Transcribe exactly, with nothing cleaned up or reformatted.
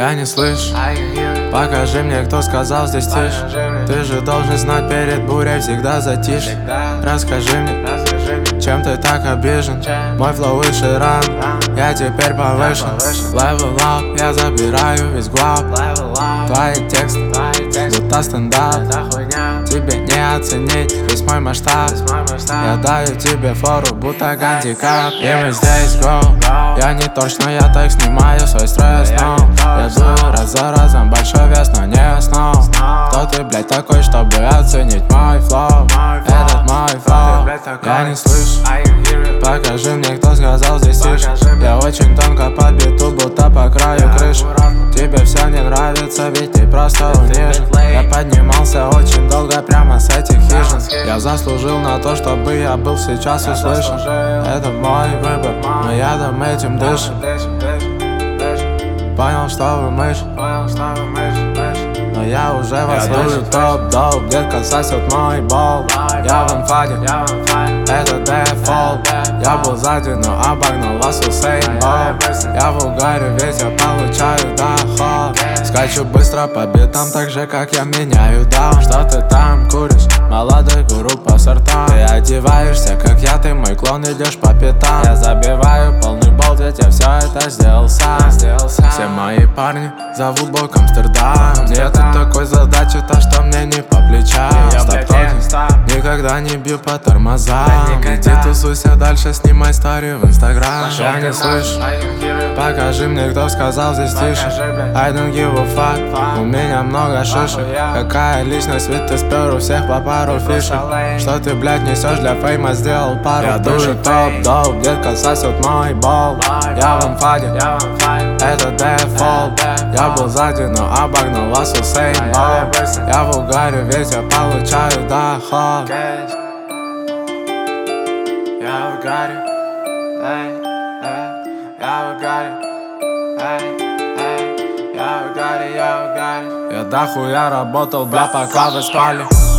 Я не слышу, покажи мне, кто сказал здесь тише. Ты же должен знать, перед бурей всегда затишь. Расскажи мне, чем ты так обижен. Мой флоу выше ран, я теперь повышен. Level up, я забираю весь глав. Твои тексты, будто стендап. Тебе не оценить весь мой масштаб. Я даю тебе фору, будто гандикап. И мы здесь, go. Я не точно, я так снимаю свой стресс, но я дую раз за разом большой вес, но не основ. Кто ты, блядь, такой, чтобы оценить мой флоу? Этот мой флоу. Я не слышу, покажи мне, кто сказал здесь тише. Я очень тонко по биту, будто по краю крыши. Тебе все не нравится, ведь ты просто унижен. Я поднимался очень долго прямо с этих хижин. Я заслужил на то, чтобы я был сейчас услышан. Это мой выбор, но я дам этим дышим. Понял, что вы мышь, но я уже вас слышу. Топ-доп, детка сосет мой бол. Я в инфаде, это дефолт. Я был сзади, но обогнал вас Усейн Болт. Я в угаре, ведь я получаю доход. Скачу быстро по битам, так же, как я меняю даун. Что ты там куришь? Молодой гуру по сортам. Ты одеваешься, как я, ты мой клон, идешь по пятам. Я забиваю полный болт, ведь я все это сделал сам. Все мои парни зовут Бог Амстердам. Нет такой задачи, то что мне не по плечам. Стоп, никогда не бью по тормозам. Иди тусуйся дальше, снимай историю в инстаграм. Я не слышу, покажи мне, кто сказал здесь тише. I don't give a fuck, у меня много шишек. Какая личность, ведь ты спер у всех по пару фишек. Что ты, блядь, несешь для фейма, сделал пару. Я дую топ-доп, детка сосет мой бол. Я в инфаде, это дефолт. Я был сзади, но обогнал вас Усейн Болт. Я в угаре, ведь я получаю доход. Я в угаре, эй, эй, я в угаре, эй, эй, я в угаре, я в угаре. Я дохуя работал, бля, пока вы спали.